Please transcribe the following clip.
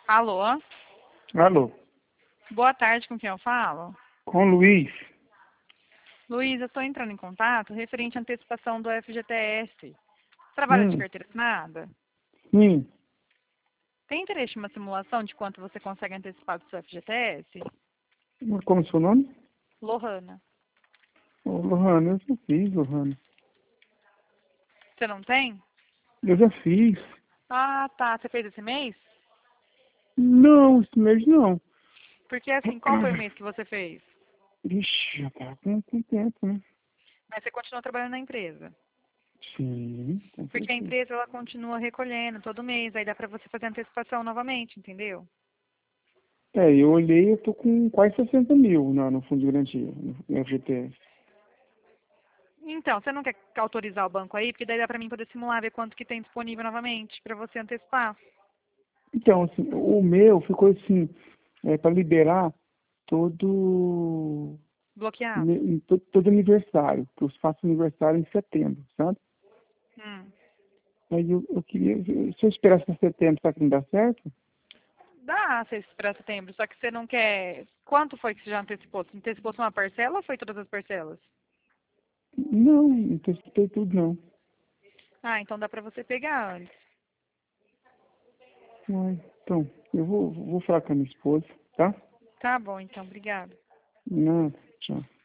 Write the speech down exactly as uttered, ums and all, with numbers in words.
Alô? Alô, Boa tarde, com quem eu falo? com o Luiz. Luiz, eu estou entrando em contato referente à antecipação do F G T S. Trabalha de Hum, carteira assinada? sim. Tem interesse em uma simulação de quanto você consegue antecipar do seu F G T S? Como é seu nome? Lohana. Ô, Lohana, eu já fiz, Lohana. Você não tem? Eu já fiz. Ah, tá. Você fez esse mês? Não, esse mês não. Porque assim, qual foi o mês que você fez? Ixi, já tá com, com tempo, né? Mas você continua trabalhando na empresa. Sim, com Porque a certeza. empresa ela continua recolhendo todo mês, aí dá pra você fazer antecipação novamente, entendeu? É, eu olhei, eu tô com quase sessenta mil no, no fundo de garantia, no, no F G T S. Então, você não quer autorizar o banco aí? Porque daí dá pra mim poder simular, ver quanto que tem disponível novamente pra você antecipar. Então, assim, o meu ficou assim, é, para liberar todo, Bloqueado. ne- todo, todo aniversário, que eu faço aniversário em setembro, sabe? Hum. Aí eu, eu queria, se eu esperasse até setembro, será que não dá certo? Dá seis para setembro, só que você não quer. Quanto foi que você já antecipou? Você antecipou só uma parcela ou foi todas as parcelas? Não, não antecipei tudo não. Ah, então dá pra você pegar antes. Ai, então, eu vou, vou falar com a minha esposa, tá? Tá bom, então, obrigada. Nada, tchau.